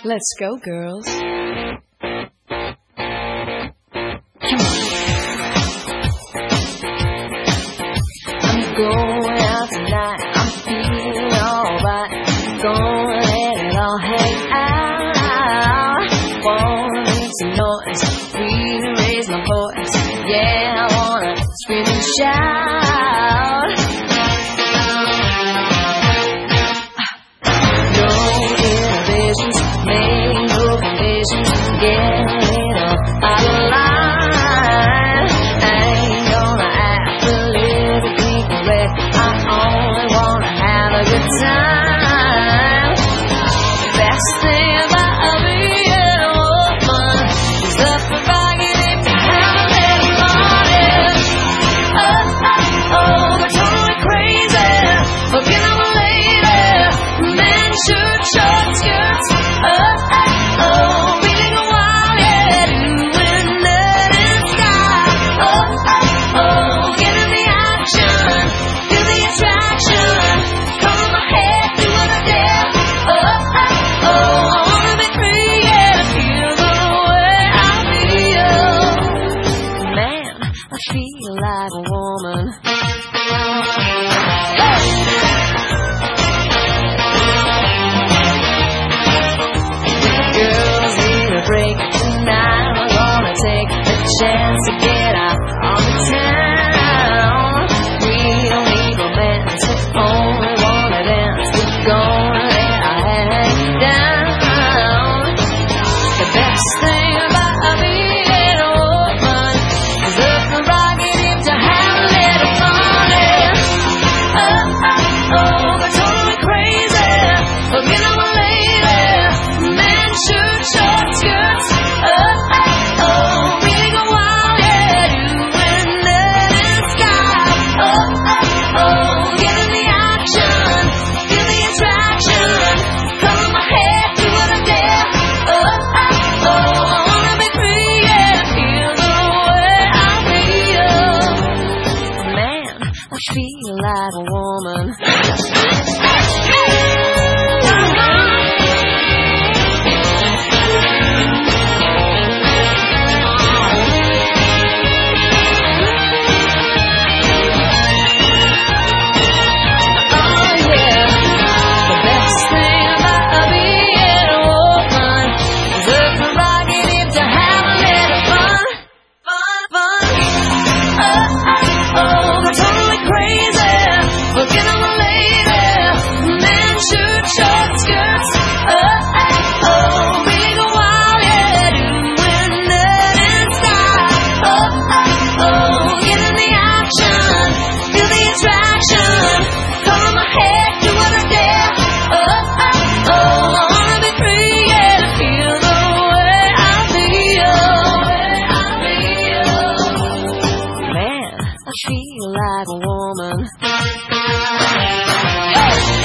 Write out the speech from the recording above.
Let's go, girls. I'm going out tonight. I'm feeling alright. Gonna let it all hang out. Wanna make some noise, really raise my voice. Yeah, I wanna scream and shout. No inhibitions, make no conditions. Get it up out of line. I ain't gonna act politically correct. I only wanna have a good time. Best thing about being a woman is the prerogative to have a little money. Oh, oh, oh, they're totally crazy. Forget I'm a lady. Men shoot short skirts. Oh, oh, oh, being a wild, yeah, doing that in style. Oh, oh, oh, get in the action, feel the attraction. Come on my head, do what I dare. Oh, oh, oh, I wanna be free, yeah, feel the way I feel. Man, I feel like a woman. Girls need a break tonight. We're gonna take a chance to get out on the town. We don't need romance, only wanna dance. We're gonna let our hair hang down. The best thing about being a woman is the prerogative to have a little money. Oh, oh, oh, they're totally crazy. Forget I'm a lady. Men shoot short skirts. Oh, oh, oh, being a wild, yeah, doing that in style. Oh, oh, oh, get in the action, feel the attraction. Come on my head, do what I dare. Oh, oh, oh, I wanna be free, yeah, feel the way I feel. Man, I feel like a woman. I feel like a woman.